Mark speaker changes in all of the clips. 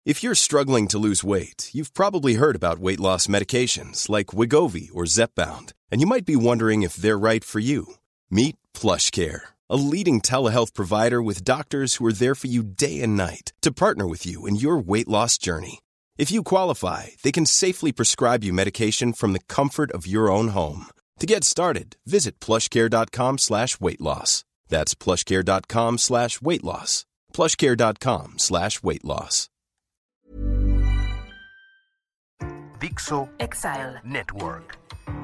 Speaker 1: If you're struggling to lose weight, you've probably heard about weight loss medications like Wegovy or Zepbound, and you might be wondering if they're right for you. Meet PlushCare, a leading telehealth provider with doctors who are there for you day and night to partner with you in your weight loss journey. If you qualify, they can safely prescribe you medication from the comfort of your own home. To get started, visit plushcare.com/weightloss. That's plushcare.com/weightloss. plushcare.com/weightloss.
Speaker 2: Dixo
Speaker 3: Exile
Speaker 2: Network.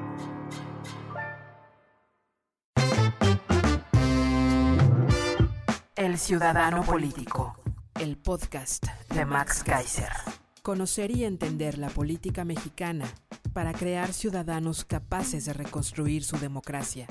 Speaker 3: El Ciudadano Político,
Speaker 4: El podcast
Speaker 3: de Max Kaiser.
Speaker 4: Conocer y entender la política mexicana para crear ciudadanos capaces de reconstruir su democracia.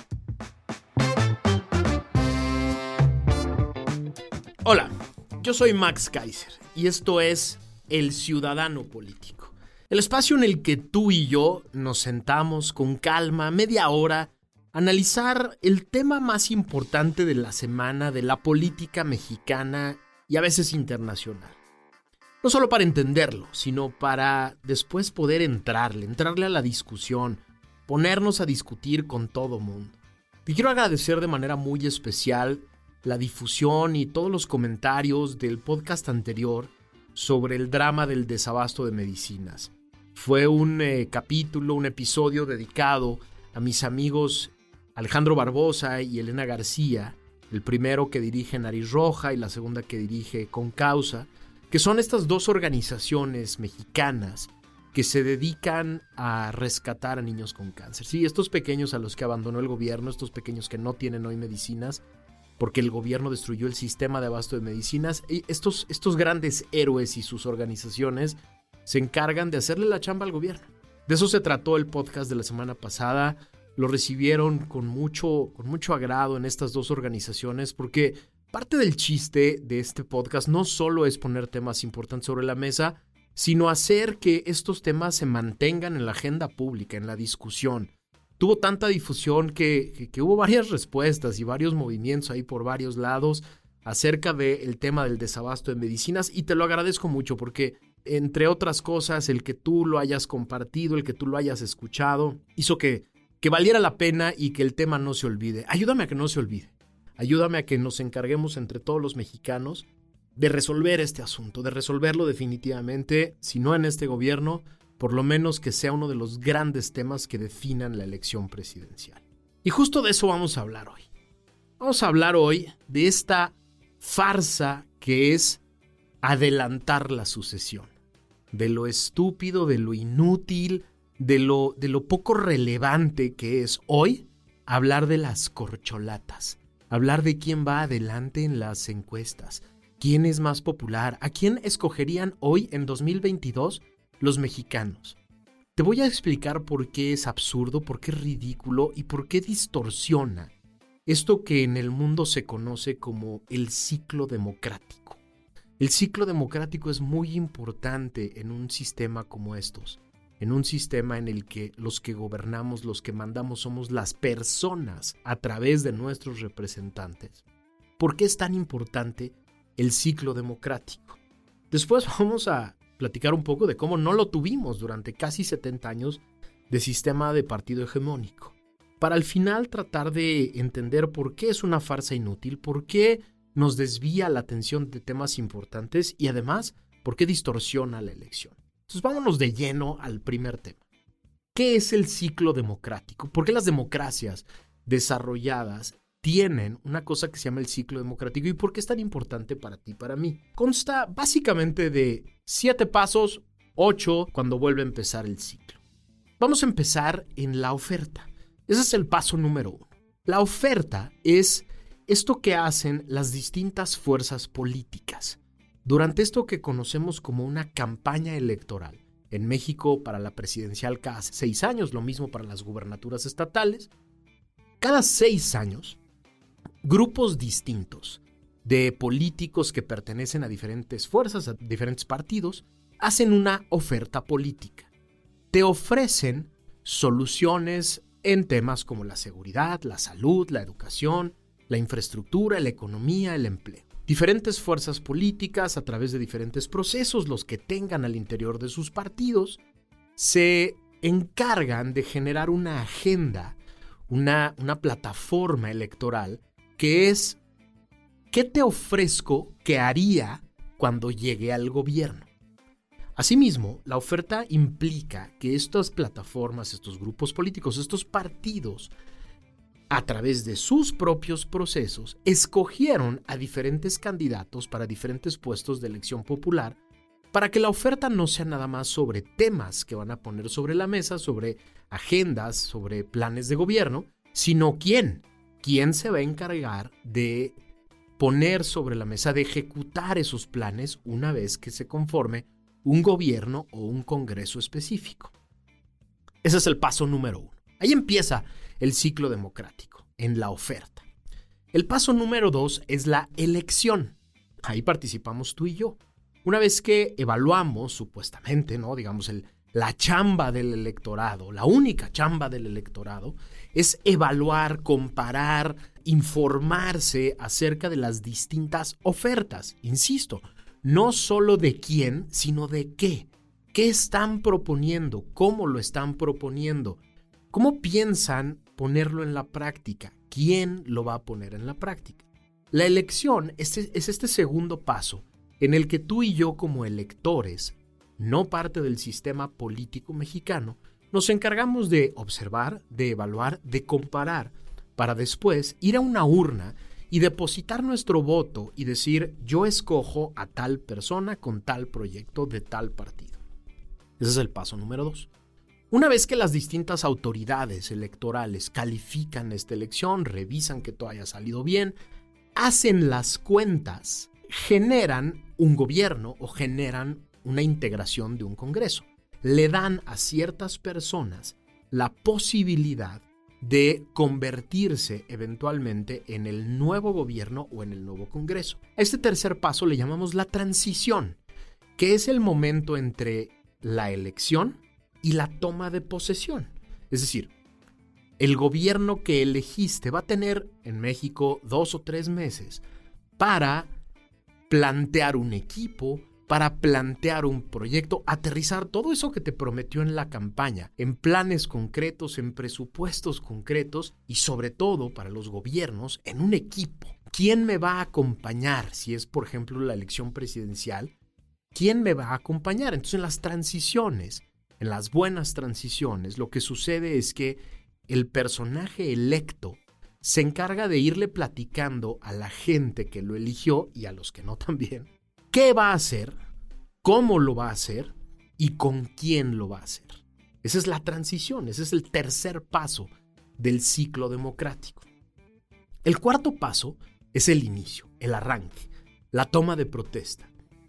Speaker 5: Hola, yo soy Max Kaiser y esto es El Ciudadano Político. El espacio en el que tú y yo nos sentamos con calma, media hora, a analizar el tema más importante de la semana de la política mexicana y a veces internacional. No solo para entenderlo, sino para después poder entrarle a la discusión, ponernos a discutir con todo mundo. Y quiero agradecer de manera muy especial la difusión y todos los comentarios del podcast anterior sobre el drama del desabasto de medicinas. Fue un episodio dedicado a mis amigos Alejandro Barbosa y Elena García, el primero que dirige Nariz Roja y la segunda que dirige Con Causa, que son estas dos organizaciones mexicanas que se dedican a rescatar a niños con cáncer. Sí, estos pequeños a los que abandonó el gobierno, estos pequeños que no tienen hoy medicinas, porque el gobierno destruyó el sistema de abasto de medicinas, y estos grandes héroes y sus organizaciones se encargan de hacerle la chamba al gobierno. De eso se trató el podcast de la semana pasada. Lo recibieron con mucho agrado en estas dos organizaciones, porque parte del chiste de este podcast no solo es poner temas importantes sobre la mesa, sino hacer que estos temas se mantengan en la agenda pública, en la discusión. Tuvo tanta difusión que hubo varias respuestas y varios movimientos ahí por varios lados acerca del tema del desabasto de medicinas, y te lo agradezco mucho porque, entre otras cosas, el que tú lo hayas compartido, el que tú lo hayas escuchado, hizo que valiera la pena y que el tema no se olvide. Ayúdame a que no se olvide. Ayúdame a que nos encarguemos entre todos los mexicanos de resolver este asunto, de resolverlo definitivamente, si no en este gobierno, por lo menos que sea uno de los grandes temas que definan la elección presidencial. Y justo de eso vamos a hablar hoy. Vamos a hablar hoy de esta farsa que es adelantar la sucesión, de lo estúpido, de lo inútil, de lo poco relevante que es hoy hablar de las corcholatas, hablar de quién va adelante en las encuestas, quién es más popular, a quién escogerían hoy en 2022 los mexicanos. Te voy a explicar por qué es absurdo, por qué es ridículo y por qué distorsiona esto que en el mundo se conoce como el ciclo democrático. El ciclo democrático es muy importante en un sistema como estos, en un sistema en el que los que gobernamos, los que mandamos somos las personas a través de nuestros representantes. ¿Por qué es tan importante el ciclo democrático? Después vamos a platicar un poco de cómo no lo tuvimos durante casi 70 años de sistema de partido hegemónico, para al final tratar de entender por qué es una farsa inútil, por qué nos desvía la atención de temas importantes y además por qué distorsiona la elección. Entonces vámonos de lleno al primer tema. ¿Qué es el ciclo democrático? ¿Por qué las democracias desarrolladas tienen una cosa que se llama el ciclo democrático y por qué es tan importante para ti y para mí? Consta básicamente de 7 pasos, 8 cuando vuelve a empezar el ciclo. Vamos a empezar en la oferta. Ese es el paso número 1. La oferta es esto que hacen las distintas fuerzas políticas durante esto que conocemos como una campaña electoral. En México, para la presidencial cada 6 años, lo mismo para las gubernaturas estatales. Cada 6 años, grupos distintos de políticos que pertenecen a diferentes fuerzas, a diferentes partidos, hacen una oferta política. Te ofrecen soluciones en temas como la seguridad, la salud, la educación, la infraestructura, la economía, el empleo. Diferentes fuerzas políticas, a través de diferentes procesos, los que tengan al interior de sus partidos, se encargan de generar una agenda, una plataforma electoral que es ¿qué te ofrezco que haría cuando llegue al gobierno? Asimismo, la oferta implica que estas plataformas, estos grupos políticos, estos partidos, a través de sus propios procesos, escogieron a diferentes candidatos para diferentes puestos de elección popular para que la oferta no sea nada más sobre temas que van a poner sobre la mesa, sobre agendas, sobre planes de gobierno, sino quién se va a encargar de poner sobre la mesa, de ejecutar esos planes una vez que se conforme un gobierno o un congreso específico. Ese es el paso número 1. Ahí empieza el ciclo democrático, en la oferta. El paso número 2 es la elección. Ahí participamos tú y yo. Una vez que evaluamos, supuestamente, ¿no? Digamos, la chamba del electorado, la única chamba del electorado, es evaluar, comparar, informarse acerca de las distintas ofertas. Insisto, no solo de quién, sino de qué. ¿Qué están proponiendo? ¿Cómo lo están proponiendo? ¿Cómo piensan ponerlo en la práctica? ¿Quién lo va a poner en la práctica? La elección es este segundo paso en el que tú y yo como electores, no parte del sistema político mexicano, nos encargamos de observar, de evaluar, de comparar, para después ir a una urna y depositar nuestro voto y decir, yo escojo a tal persona con tal proyecto de tal partido. Ese es el paso número 2. Una vez que las distintas autoridades electorales califican esta elección, revisan que todo haya salido bien, hacen las cuentas, generan un gobierno o generan una integración de un congreso. Le dan a ciertas personas la posibilidad de convertirse eventualmente en el nuevo gobierno o en el nuevo congreso. A este tercer paso le llamamos la transición, que es el momento entre la elección y la toma de posesión. Es decir, el gobierno que elegiste va a tener en México 2 o 3 meses para plantear un equipo, para plantear un proyecto, aterrizar todo eso que te prometió en la campaña, en planes concretos, en presupuestos concretos y sobre todo para los gobiernos, en un equipo. ¿Quién me va a acompañar? Si es, por ejemplo, la elección presidencial, ¿quién me va a acompañar? Entonces, en las transiciones, en las buenas transiciones, lo que sucede es que el personaje electo se encarga de irle platicando a la gente que lo eligió y a los que no también, qué va a hacer, cómo lo va a hacer y con quién lo va a hacer. Esa es la transición, ese es el tercer paso del ciclo democrático. El cuarto paso es el inicio, el arranque, la toma de protesta.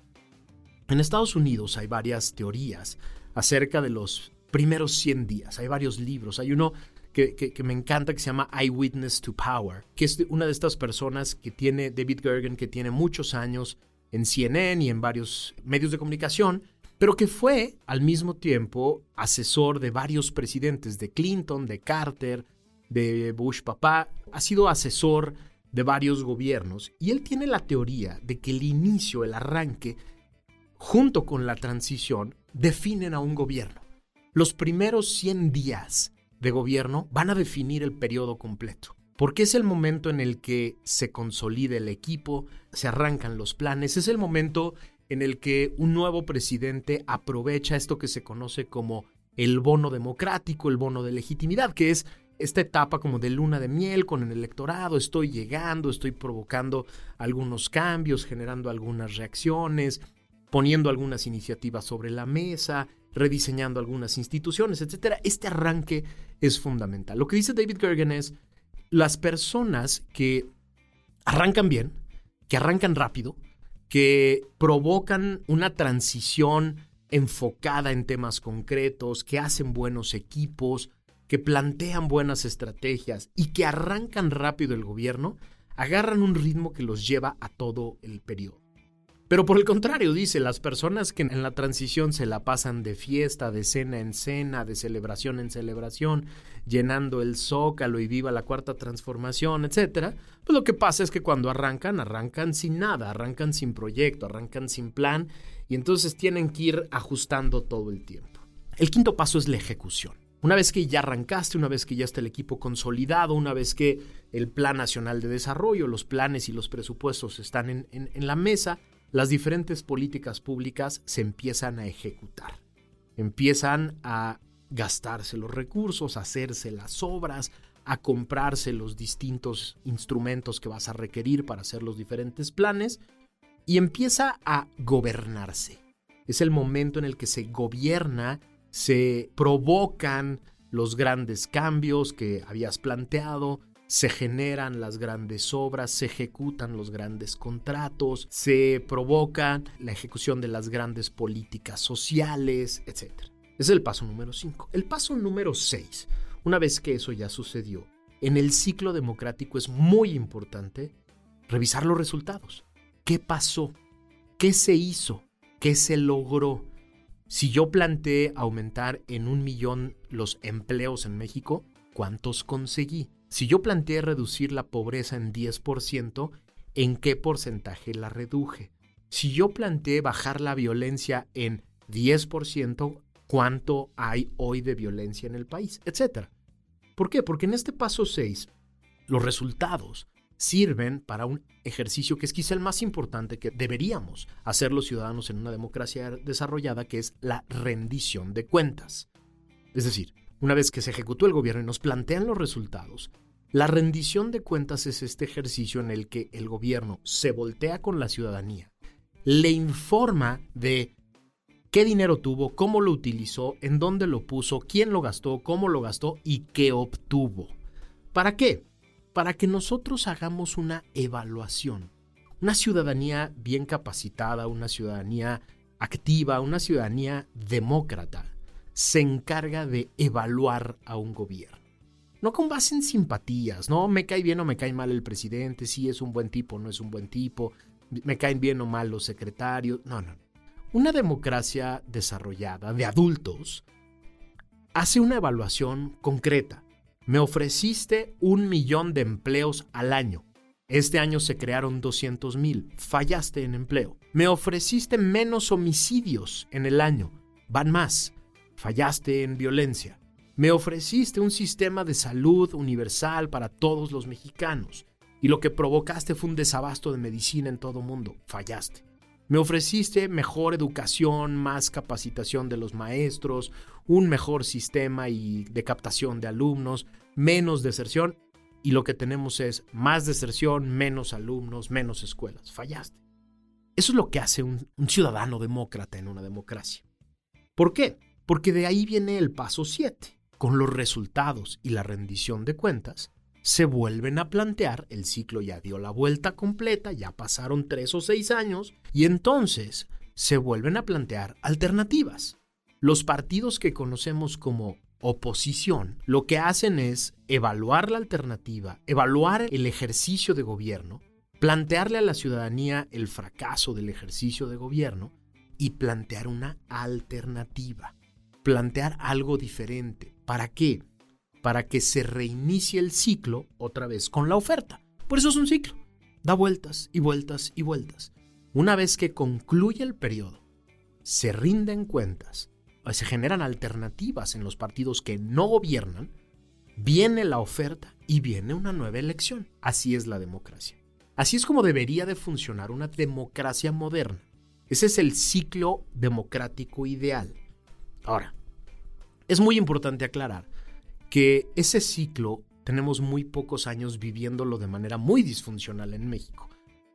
Speaker 5: En Estados Unidos hay varias teorías acerca de los primeros 100 días. Hay varios libros. Hay uno que me encanta que se llama Eyewitness to Power, que es una de estas personas que tiene David Gergen, que tiene muchos años en CNN y en varios medios de comunicación, pero que fue al mismo tiempo asesor de varios presidentes, de Clinton, de Carter, de Bush papá. Ha sido asesor de varios gobiernos y él tiene la teoría de que el inicio, el arranque, junto con la transición, definen a un gobierno. Los primeros 100 días de gobierno van a definir el periodo completo, porque es el momento en el que se consolida el equipo, se arrancan los planes, es el momento en el que un nuevo presidente aprovecha esto que se conoce como el bono democrático, el bono de legitimidad, que es esta etapa como de luna de miel con el electorado. Estoy llegando, estoy provocando algunos cambios, generando algunas reacciones, poniendo algunas iniciativas sobre la mesa, rediseñando algunas instituciones, etc. Este arranque es fundamental. Lo que dice David Gergen es, las personas que arrancan bien, que arrancan rápido, que provocan una transición enfocada en temas concretos, que hacen buenos equipos, que plantean buenas estrategias y que arrancan rápido el gobierno, agarran un ritmo que los lleva a todo el periodo. Pero por el contrario, dice, las personas que en la transición se la pasan de fiesta, de cena en cena, de celebración en celebración, llenando el Zócalo y viva la Cuarta Transformación, etcétera, pues lo que pasa es que cuando arrancan sin nada, arrancan sin proyecto, arrancan sin plan, y entonces tienen que ir ajustando todo el tiempo. El quinto paso es la ejecución. Una vez que ya arrancaste, una vez que ya está el equipo consolidado, una vez que el Plan Nacional de Desarrollo, los planes y los presupuestos están en la mesa, las diferentes políticas públicas se empiezan a ejecutar. Empiezan a gastarse los recursos, a hacerse las obras, a comprarse los distintos instrumentos que vas a requerir para hacer los diferentes planes y empieza a gobernarse. Es el momento en el que se gobierna, se provocan los grandes cambios que habías planteado, se generan las grandes obras, se ejecutan los grandes contratos, se provoca la ejecución de las grandes políticas sociales, etc. Ese es el paso número 5. El paso número 6, una vez que eso ya sucedió, en el ciclo democrático es muy importante revisar los resultados. ¿Qué pasó? ¿Qué se hizo? ¿Qué se logró? Si yo planteé aumentar en 1 millón los empleos en México, ¿cuántos conseguí? Si yo planteé reducir la pobreza en 10%, ¿en qué porcentaje la reduje? Si yo planteé bajar la violencia en 10%, ¿cuánto hay hoy de violencia en el país? Etcétera. ¿Por qué? Porque en este paso 6, los resultados sirven para un ejercicio que es quizá el más importante que deberíamos hacer los ciudadanos en una democracia desarrollada, que es la rendición de cuentas. Es decir, una vez que se ejecutó el gobierno y nos plantean los resultados, la rendición de cuentas es este ejercicio en el que el gobierno se voltea con la ciudadanía, le informa de qué dinero tuvo, cómo lo utilizó, en dónde lo puso, quién lo gastó, cómo lo gastó y qué obtuvo. ¿Para qué? Para que nosotros hagamos una evaluación. Una ciudadanía bien capacitada, una ciudadanía activa, una ciudadanía demócrata, se encarga de evaluar a un gobierno. No con base en simpatías, no me cae bien o me cae mal el presidente, si es un buen tipo o no es un buen tipo, me caen bien o mal los secretarios, no. Una democracia desarrollada de adultos hace una evaluación concreta. Me ofreciste 1 millón de empleos al año. Este año se crearon 200,000. Fallaste en empleo. Me ofreciste menos homicidios en el año. Van más. Fallaste en violencia. Me ofreciste un sistema de salud universal para todos los mexicanos. Y lo que provocaste fue un desabasto de medicina en todo mundo. Fallaste. Me ofreciste mejor educación, más capacitación de los maestros, un mejor sistema de captación de alumnos, menos deserción, y lo que tenemos es más deserción, menos alumnos, menos escuelas. Fallaste. Eso es lo que hace un ciudadano demócrata en una democracia. ¿Por qué? Porque de ahí viene el paso 7. Con los resultados y la rendición de cuentas, se vuelven a plantear, el ciclo ya dio la vuelta completa, ya pasaron 3 o 6 años, y entonces se vuelven a plantear alternativas. Los partidos que conocemos como oposición, lo que hacen es evaluar la alternativa, evaluar el ejercicio de gobierno, plantearle a la ciudadanía el fracaso del ejercicio de gobierno y plantear una alternativa, plantear algo diferente. ¿Para qué? Para que se reinicie el ciclo otra vez con la oferta. Por eso es un ciclo. Da vueltas y vueltas y vueltas. Una vez que concluye el periodo, se rinden cuentas, se generan alternativas en los partidos que no gobiernan, viene la oferta y viene una nueva elección. Así es la democracia. Así es como debería de funcionar una democracia moderna. Ese es el ciclo democrático ideal. Ahora, es muy importante aclarar que ese ciclo tenemos muy pocos años viviéndolo de manera muy disfuncional en México.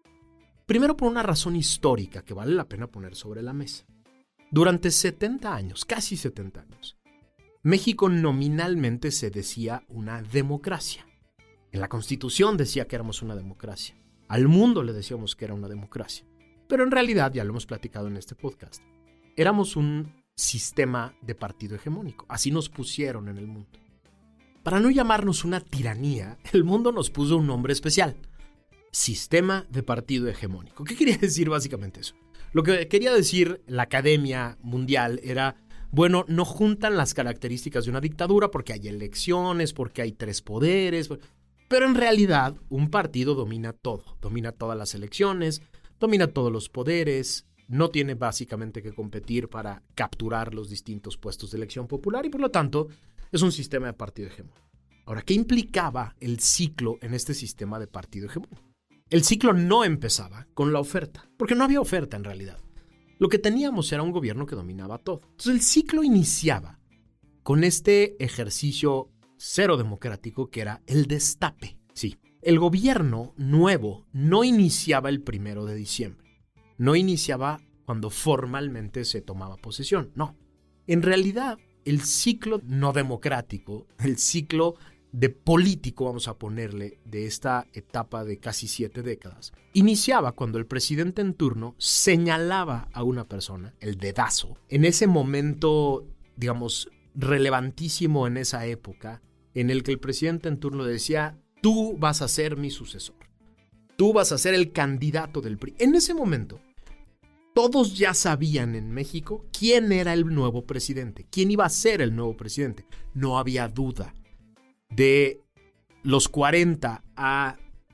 Speaker 5: Primero por una razón histórica que vale la pena poner sobre la mesa. Durante 70 años, casi 70 años, México nominalmente se decía una democracia. En la Constitución decía que éramos una democracia. Al mundo le decíamos que era una democracia. Pero en realidad, ya lo hemos platicado en este podcast, éramos un sistema de partido hegemónico. Así nos pusieron en el mundo. Para no llamarnos una tiranía, el mundo nos puso un nombre especial. sistema de partido hegemónico. ¿Qué quería decir básicamente eso? Lo que quería decir la Academia Mundial era, bueno, no juntan las características de una dictadura porque hay elecciones, porque hay 3 poderes, pero en realidad un partido domina todo, domina todas las elecciones, domina todos los poderes, no tiene básicamente que competir para capturar los distintos puestos de elección popular y por lo tanto es un sistema de partido hegemónico. Ahora, ¿qué implicaba el ciclo en este sistema de partido hegemónico? El ciclo no empezaba con la oferta, porque no había oferta en realidad. Lo que teníamos era un gobierno que dominaba todo. Entonces el ciclo iniciaba con este ejercicio cero democrático que era el destape. Sí, el gobierno nuevo no iniciaba el 1 de diciembre. No iniciaba cuando formalmente se tomaba posesión. No, en realidad el ciclo no democrático, el ciclo de político, vamos a ponerle, de esta etapa de casi 7 décadas, iniciaba cuando el presidente en turno señalaba a una persona, el dedazo, en ese momento, digamos, relevantísimo en esa época, en el que el presidente en turno decía, tú vas a ser mi sucesor, tú vas a ser el candidato del PRI. En ese momento, todos ya sabían en México quién era el nuevo presidente, quién iba a ser el nuevo presidente. No había duda. De los 40 a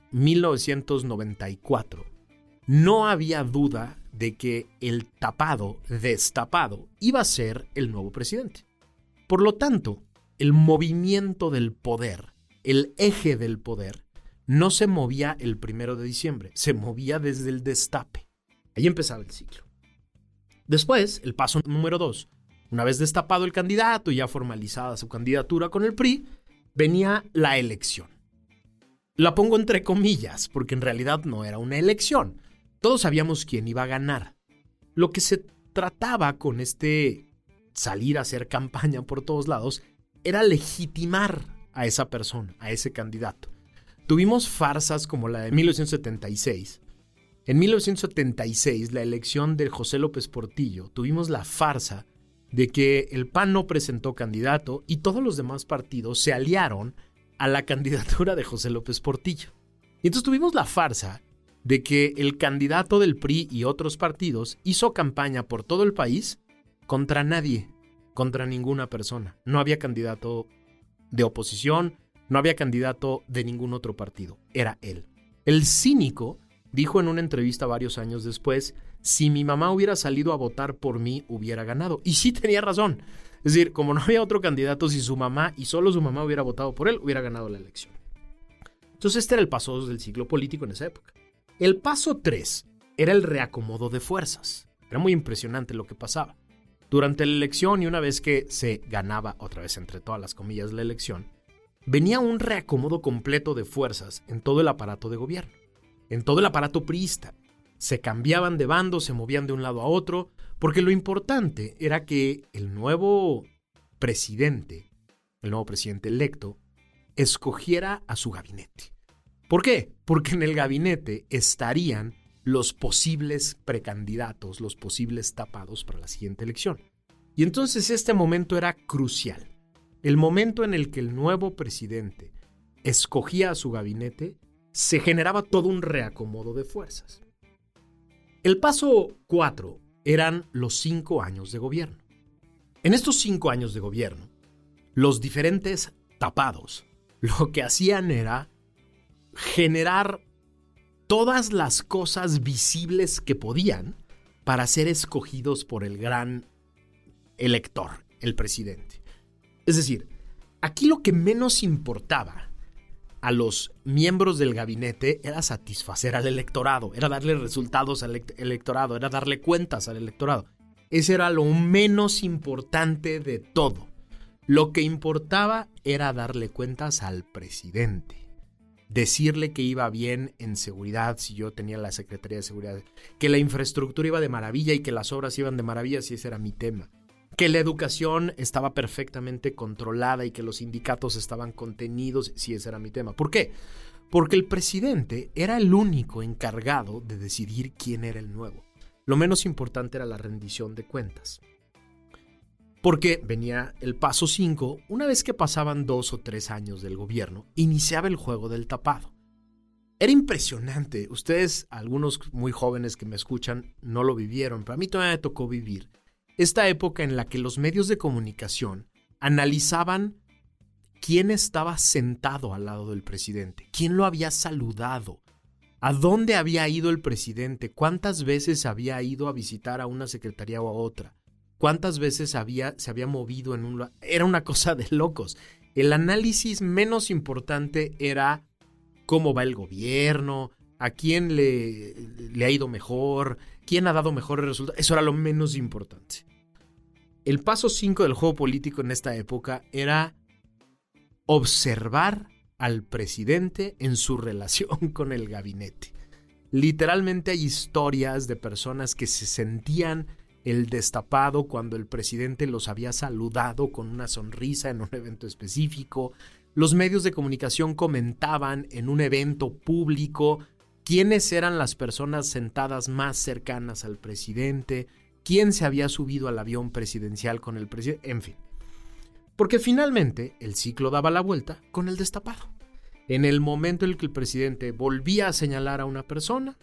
Speaker 5: 1994, no había duda de que el destapado, iba a ser el nuevo presidente. Por lo tanto, el movimiento del poder, el eje del poder, no se movía el 1 de diciembre, se movía desde el destape. Ahí empezaba el ciclo. Después, el paso número 2, una vez destapado el candidato y ya formalizada su candidatura con el PRI, venía la elección. La pongo entre comillas, porque en realidad no era una elección. Todos sabíamos quién iba a ganar. Lo que se trataba con este salir a hacer campaña por todos lados era legitimar a esa persona, a ese candidato. Tuvimos farsas como la de 1976. En 1976, la elección de José López Portillo, tuvimos la farsa de que el PAN no presentó candidato y todos los demás partidos se aliaron a la candidatura de José López Portillo. Y entonces tuvimos la farsa de que el candidato del PRI y otros partidos hizo campaña por todo el país contra nadie, contra ninguna persona. No había candidato de oposición, no había candidato de ningún otro partido. Era él. El cínico dijo en una entrevista varios años después, si mi mamá hubiera salido a votar por mí, hubiera ganado. Y sí tenía razón. Es decir, como no había otro candidato, si su mamá y solo su mamá hubiera votado por él, hubiera ganado la elección. Entonces este era el paso 2 del ciclo político en esa época. El paso 3 era el reacomodo de fuerzas. Era muy impresionante lo que pasaba. Durante la elección y una vez que se ganaba, otra vez entre todas las comillas, la elección, venía un reacomodo completo de fuerzas en todo el aparato de gobierno, en todo el aparato priista. Se cambiaban de bando, se movían de un lado a otro, porque lo importante era que el nuevo presidente electo, escogiera a su gabinete. ¿Por qué? Porque en el gabinete estarían los posibles precandidatos, los posibles tapados para la siguiente elección. Y entonces este momento era crucial. El momento en el que el nuevo presidente escogía a su gabinete, se generaba todo un reacomodo de fuerzas. El paso 4 eran los 5 años de gobierno. En estos 5 años de gobierno, los diferentes tapados lo que hacían era generar todas las cosas visibles que podían para ser escogidos por el gran elector, el presidente. Es decir, aquí lo que menos importaba a los miembros del gabinete era satisfacer al electorado, era darle resultados al electorado, era darle cuentas al electorado. Ese era lo menos importante de todo. Lo que importaba era darle cuentas al presidente, decirle que iba bien en seguridad si yo tenía la Secretaría de Seguridad, que la infraestructura iba de maravilla y que las obras iban de maravilla si ese era mi tema, que la educación estaba perfectamente controlada y que los sindicatos estaban contenidos si ese era mi tema. ¿Por qué? Porque el presidente era el único encargado de decidir quién era el nuevo. Lo menos importante era la rendición de cuentas. Porque venía el paso 5, una vez que pasaban 2 o 3 años del gobierno, iniciaba el juego del tapado. Era impresionante. Ustedes, algunos muy jóvenes que me escuchan, no lo vivieron, pero a mí todavía me tocó vivir esta época en la que los medios de comunicación analizaban quién estaba sentado al lado del presidente, quién lo había saludado, a dónde había ido el presidente, cuántas veces había ido a visitar a una secretaría o a otra, cuántas veces se había movido en un lugar. Era una cosa de locos. El análisis menos importante era cómo va el gobierno, a quién le ha ido mejor, quién ha dado mejores resultados. Eso era lo menos importante. El paso 5 del juego político en esta época era observar al presidente en su relación con el gabinete. Literalmente hay historias de personas que se sentían el destapado cuando el presidente los había saludado con una sonrisa en un evento específico. Los medios de comunicación comentaban en un evento público quiénes eran las personas sentadas más cercanas al presidente, quién se había subido al avión presidencial con el presidente, en fin. Porque finalmente el ciclo daba la vuelta con el destapado. En el momento en el que el presidente volvía a señalar a una persona,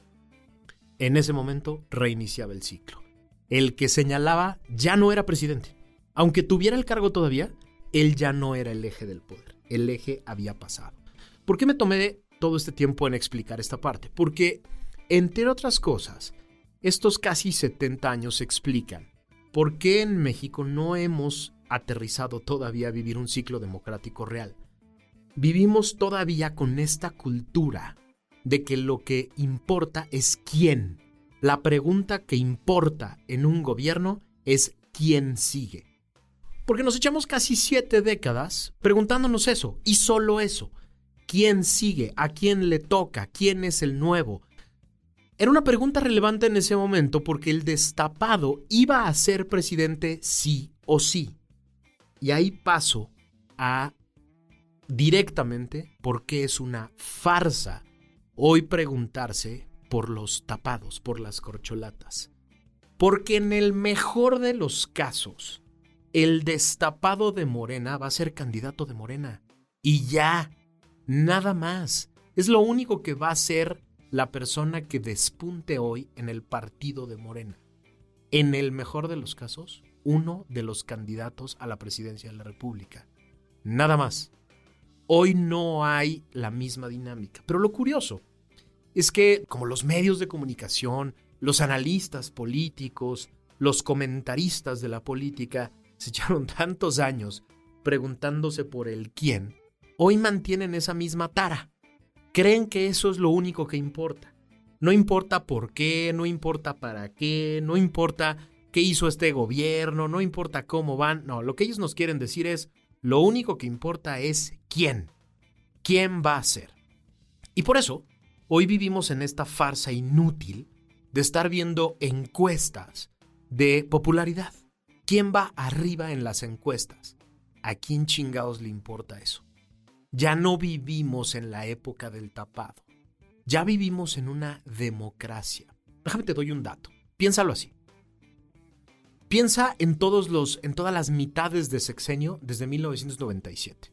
Speaker 5: en ese momento reiniciaba el ciclo. El que señalaba ya no era presidente. Aunque tuviera el cargo todavía, él ya no era el eje del poder. El eje había pasado. ¿Por qué me tomé todo este tiempo en explicar esta parte? Porque, entre otras cosas, estos casi 70 años explican por qué en México no hemos aterrizado todavía a vivir un ciclo democrático real. Vivimos todavía con esta cultura de que lo que importa es quién. La pregunta que importa en un gobierno es quién sigue. Porque nos echamos casi 7 décadas preguntándonos eso, y solo eso. ¿Quién sigue? ¿A quién le toca? ¿Quién es el nuevo? Era una pregunta relevante en ese momento porque el destapado iba a ser presidente sí o sí. Y ahí paso a directamente por qué es una farsa hoy preguntarse por los tapados, por las corcholatas. Porque en el mejor de los casos, el destapado de Morena va a ser candidato de Morena. Y ya, nada más. Es lo único que va a ser la persona que despunte hoy en el partido de Morena. En el mejor de los casos, uno de los candidatos a la presidencia de la República. Nada más. Hoy no hay la misma dinámica. Pero lo curioso es que, como los medios de comunicación, los analistas políticos, los comentaristas de la política se echaron tantos años preguntándose por el quién, hoy mantienen esa misma tara. Creen que eso es lo único que importa. No importa por qué, no importa para qué, no importa qué hizo este gobierno, no importa cómo van. No, lo que ellos nos quieren decir es, lo único que importa es quién. ¿Quién va a ser? Y por eso, hoy vivimos en esta farsa inútil de estar viendo encuestas de popularidad. ¿Quién va arriba en las encuestas? ¿A quién chingados le importa eso? Ya no vivimos en la época del tapado. Ya vivimos en una democracia. Déjame te doy un dato. Piénsalo así. Piensa en todas las mitades de sexenio desde 1997.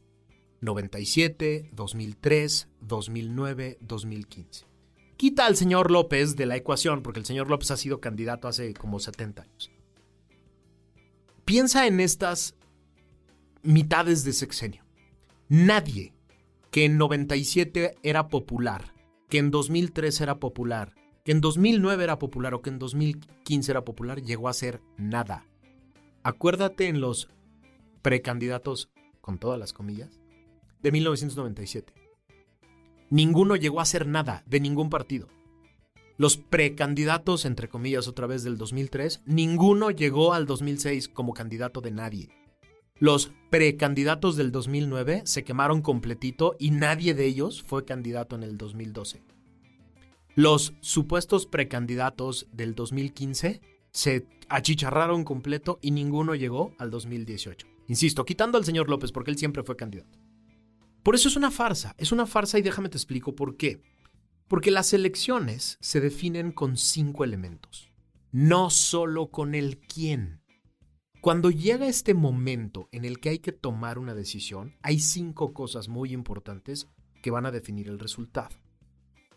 Speaker 5: 97, 2003, 2009, 2015. Quita al señor López de la ecuación, porque el señor López ha sido candidato hace como 70 años. Piensa en estas mitades de sexenio. Nadie que en 97 era popular, que en 2003 era popular, que en 2009 era popular o que en 2015 era popular, llegó a ser nada. Acuérdate en los precandidatos, con todas las comillas, de 1997. Ninguno llegó a ser nada de ningún partido. Los precandidatos, entre comillas, otra vez del 2003, ninguno llegó al 2006 como candidato de nadie. Los precandidatos del 2009 se quemaron completito y nadie de ellos fue candidato en el 2012. Los supuestos precandidatos del 2015 se achicharraron completo y ninguno llegó al 2018. Insisto, quitando al señor López porque él siempre fue candidato. Por eso es una farsa y déjame te explico por qué. Porque las elecciones se definen con 5 elementos, no solo con el quién. Cuando llega este momento en el que hay que tomar una decisión, hay 5 cosas muy importantes que van a definir el resultado.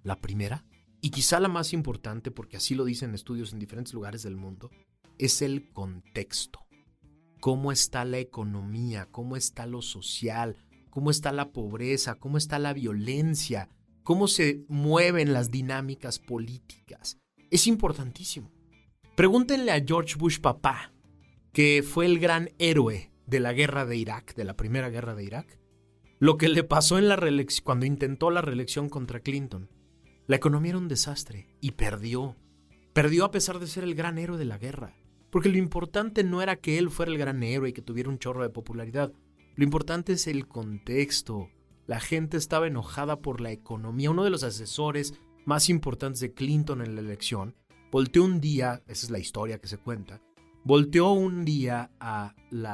Speaker 5: La primera, y quizá la más importante porque así lo dicen estudios en diferentes lugares del mundo, es el contexto. ¿Cómo está la economía? ¿Cómo está lo social? ¿Cómo está la pobreza? ¿Cómo está la violencia? ¿Cómo se mueven las dinámicas políticas? Es importantísimo. Pregúntenle a George Bush papá, que fue el gran héroe de la guerra de Irak, de la primera guerra de Irak, lo que le pasó en la reelección, cuando intentó la reelección contra Clinton. La economía era un desastre y perdió. Perdió a pesar de ser el gran héroe de la guerra. Porque lo importante no era que él fuera el gran héroe y que tuviera un chorro de popularidad. Lo importante es el contexto. La gente estaba enojada por la economía. Uno de los asesores más importantes de Clinton en la elección volteó un día, esa es la historia que se cuenta, volteó un día a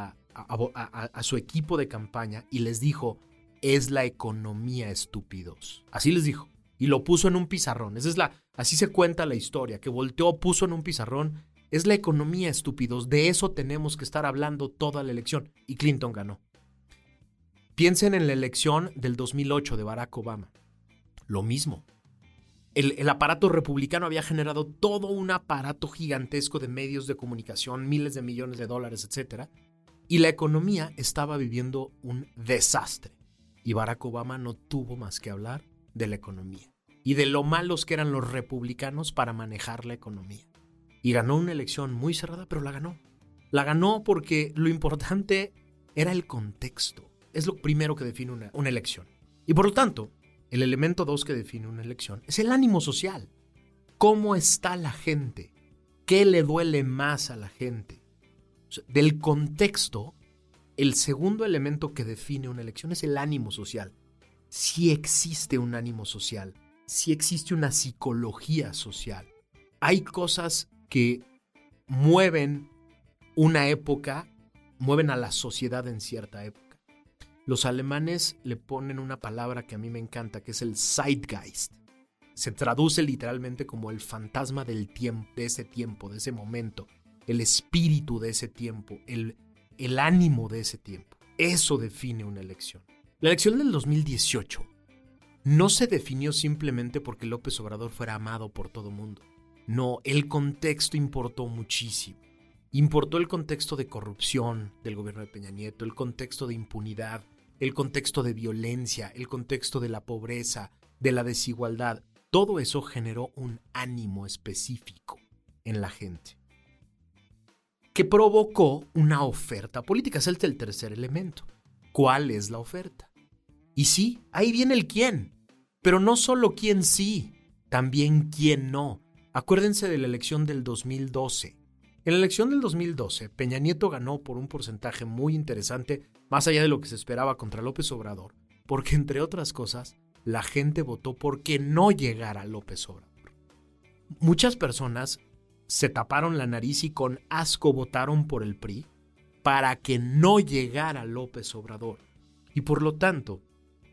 Speaker 5: su equipo de campaña y les dijo: es la economía, estúpidos. Así les dijo. Y lo puso en un pizarrón. Así se cuenta la historia, que volteó, puso en un pizarrón: es la economía, estúpidos. De eso tenemos que estar hablando toda la elección. Y Clinton ganó. Piensen en la elección del 2008 de Barack Obama. Lo mismo. El aparato republicano había generado todo un aparato gigantesco de medios de comunicación, miles de millones de dólares, etc. Y la economía estaba viviendo un desastre. Y Barack Obama no tuvo más que hablar de la economía y de lo malos que eran los republicanos para manejar la economía. Y ganó una elección muy cerrada, pero la ganó. La ganó porque lo importante era el contexto. Es lo primero que define una elección. Y por lo tanto, el elemento 2 que define una elección es el ánimo social. ¿Cómo está la gente? ¿Qué le duele más a la gente? O sea, del contexto, el segundo elemento que define una elección es el ánimo social. Si existe un ánimo social, si existe una psicología social. Hay cosas que mueven una época, mueven a la sociedad en cierta época. Los alemanes le ponen una palabra que a mí me encanta, que es el Zeitgeist. Se traduce literalmente como el fantasma del tiempo, de ese momento, el espíritu de ese tiempo, el ánimo de ese tiempo. Eso define una elección. La elección del 2018 no se definió simplemente porque López Obrador fuera amado por todo el mundo. No, el contexto importó muchísimo. Importó el contexto de corrupción del gobierno de Peña Nieto, el contexto de impunidad, el contexto de violencia, el contexto de la pobreza, de la desigualdad. Todo eso generó un ánimo específico en la gente, que provocó una oferta política. Es el tercer elemento. ¿Cuál es la oferta? Y sí, ahí viene el quién. Pero no solo quién sí, también quién no. Acuérdense de la elección del 2012. En la elección del 2012, Peña Nieto ganó por un porcentaje muy interesante, más allá de lo que se esperaba contra López Obrador, porque entre otras cosas, la gente votó por que no llegara López Obrador. Muchas personas se taparon la nariz y con asco votaron por el PRI para que no llegara López Obrador. Y por lo tanto,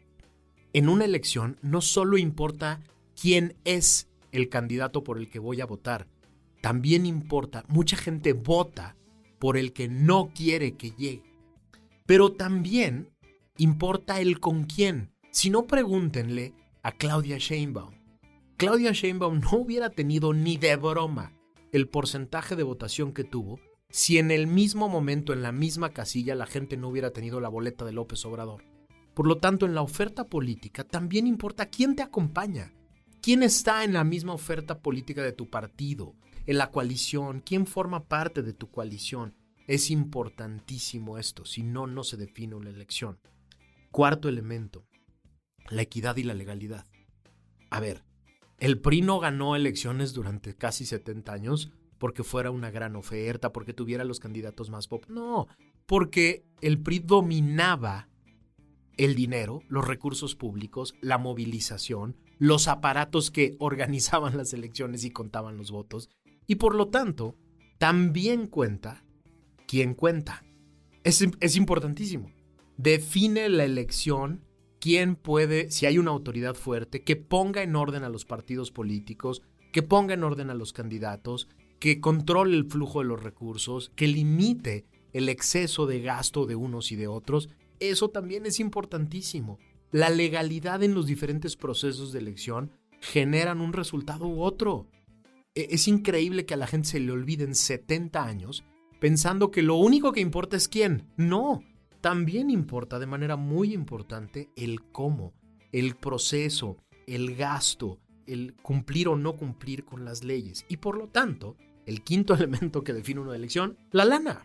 Speaker 5: en una elección no solo importa quién es el candidato por el que voy a votar, también importa, mucha gente vota por el que no quiere que llegue. Pero también importa el con quién. Si no, pregúntenle a Claudia Sheinbaum. Claudia Sheinbaum no hubiera tenido ni de broma el porcentaje de votación que tuvo si en el mismo momento, en la misma casilla, la gente no hubiera tenido la boleta de López Obrador. Por lo tanto, en la oferta política también importa quién te acompaña, quién está en la misma oferta política de tu partido, en la coalición, quién forma parte de tu coalición. Es importantísimo esto, si no, no se define una elección. Cuarto elemento, la equidad y la legalidad. A ver, el PRI no ganó elecciones durante casi 70 años porque fuera una gran oferta, porque tuviera los candidatos más pop. No, porque el PRI dominaba el dinero, los recursos públicos, la movilización, los aparatos que organizaban las elecciones y contaban los votos. Y por lo tanto, también cuenta quién cuenta. Es importantísimo. Define la elección, quién puede, si hay una autoridad fuerte, que ponga en orden a los partidos políticos, que ponga en orden a los candidatos, que controle el flujo de los recursos, que limite el exceso de gasto de unos y de otros. Eso también es importantísimo. La legalidad en los diferentes procesos de elección generan un resultado u otro. Es increíble que a la gente se le olviden 70 años pensando que lo único que importa es quién. No, también importa de manera muy importante el cómo, el proceso, el gasto, el cumplir o no cumplir con las leyes. Y por lo tanto, el quinto elemento que define una elección, la lana.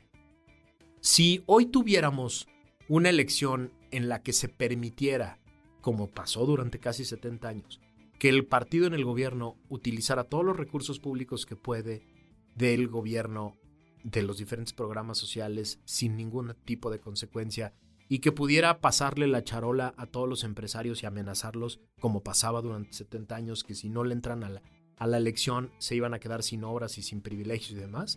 Speaker 5: Si hoy tuviéramos una elección en la que se permitiera, como pasó durante casi 70 años, que el partido en el gobierno utilizara todos los recursos públicos que puede del gobierno, de los diferentes programas sociales, sin ningún tipo de consecuencia, y que pudiera pasarle la charola a todos los empresarios y amenazarlos, como pasaba durante 70 años, que si no le entran a la elección se iban a quedar sin obras y sin privilegios y demás,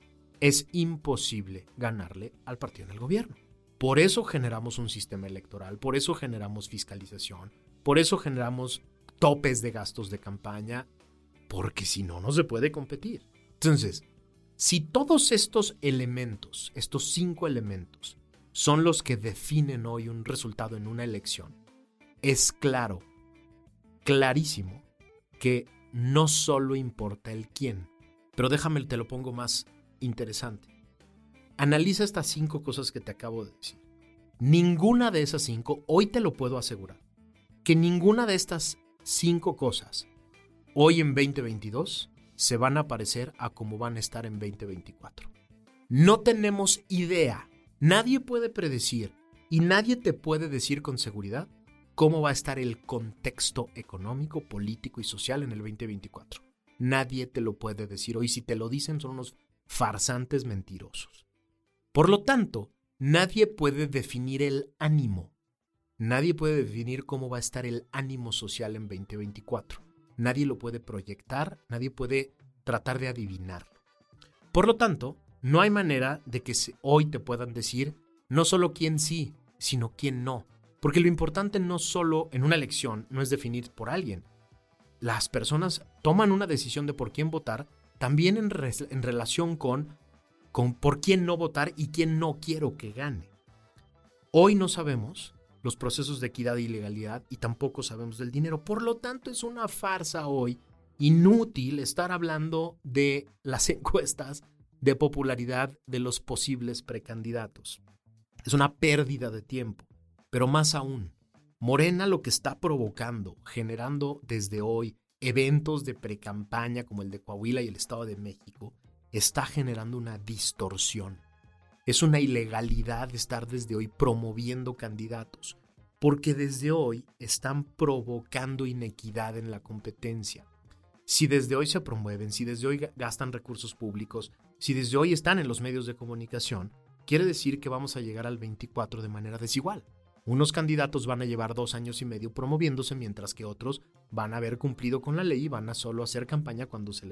Speaker 5: es imposible ganarle al partido en el gobierno. Por eso generamos un sistema electoral, por eso generamos fiscalización, por eso generamos topes de gastos de campaña, porque si no, no se puede competir. Entonces, si todos estos elementos, estos 5 elementos, son los que definen hoy un resultado en una elección, es claro, clarísimo, que no solo importa el quién, pero déjame, te lo pongo más interesante. Analiza estas 5 cosas que te acabo de decir. Ninguna de esas 5, hoy te lo puedo asegurar, que ninguna de estas 5 cosas, hoy en 2022, se van a parecer a cómo van a estar en 2024. No tenemos idea, nadie puede predecir y nadie te puede decir con seguridad cómo va a estar el contexto económico, político y social en el 2024. Nadie te lo puede decir hoy. Si te lo dicen, son unos farsantes mentirosos. Por lo tanto, nadie puede definir el ánimo. Nadie puede definir cómo va a estar el ánimo social en 2024. Nadie lo puede proyectar, nadie puede tratar de adivinarlo. Por lo tanto, no hay manera de que hoy te puedan decir no solo quién sí, sino quién no. Porque lo importante no solo en una elección no es definir por alguien. Las personas toman una decisión de por quién votar también en relación con por quién no votar y quién no quiero que gane. Hoy no sabemos los procesos de equidad y legalidad y tampoco sabemos del dinero. Por lo tanto, es una farsa hoy, inútil estar hablando de las encuestas de popularidad de los posibles precandidatos. Es una pérdida de tiempo. Pero más aún, Morena lo que está provocando, generando desde hoy eventos de precampaña como el de Coahuila y el Estado de México, está generando una distorsión. Es una ilegalidad estar desde hoy promoviendo candidatos, porque desde hoy están provocando inequidad en la competencia. Si desde hoy se promueven, si desde hoy gastan recursos públicos, si desde hoy están en los medios de comunicación, quiere decir que vamos a llegar al 24 de manera desigual. Unos candidatos van a llevar 2 años y medio promoviéndose, mientras que otros van a haber cumplido con la ley y van a solo hacer campaña cuando se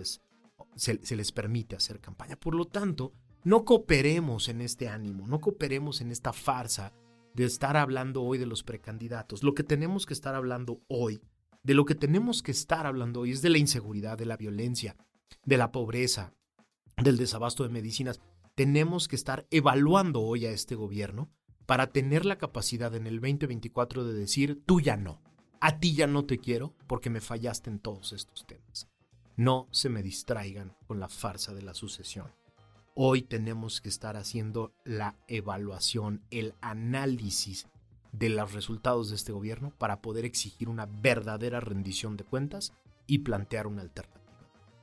Speaker 5: les permite hacer campaña. Por lo tanto, no cooperemos en este ánimo, no cooperemos en esta farsa de estar hablando hoy de los precandidatos. Lo que tenemos que estar hablando hoy, de lo que tenemos que estar hablando hoy es de la inseguridad, de la violencia, de la pobreza, del desabasto de medicinas. Tenemos que estar evaluando hoy a este gobierno para tener la capacidad en el 2024 de decir, tú ya no, a ti ya no te quiero porque me fallaste en todos estos temas. No se me distraigan con la farsa de la sucesión. Hoy tenemos que estar haciendo la evaluación, el análisis de los resultados de este gobierno para poder exigir una verdadera rendición de cuentas y plantear una alternativa.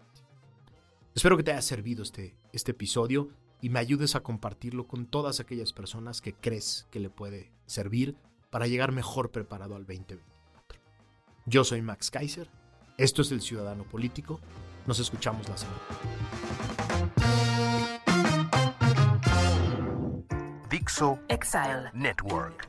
Speaker 5: Espero que te haya servido este episodio y me ayudes a compartirlo con todas aquellas personas que crees que le puede servir para llegar mejor preparado al 2024. Yo soy Max Kaiser, esto es El Ciudadano Político, nos escuchamos la semana.
Speaker 2: Dixo
Speaker 3: Exile.
Speaker 2: Network.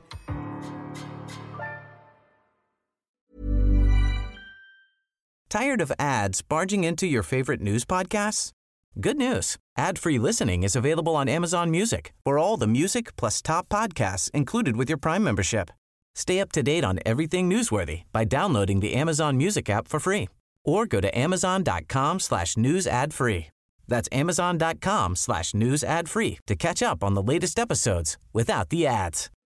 Speaker 6: Tired of ads barging into your favorite news podcasts? Good news. Ad-free listening is available on Amazon Music for all the music plus top podcasts included with your Prime membership. Stay up to date on everything newsworthy by downloading the Amazon Music app for free or go to amazon.com/news ad free. That's amazon.com/news ad free to catch up on the latest episodes without the ads.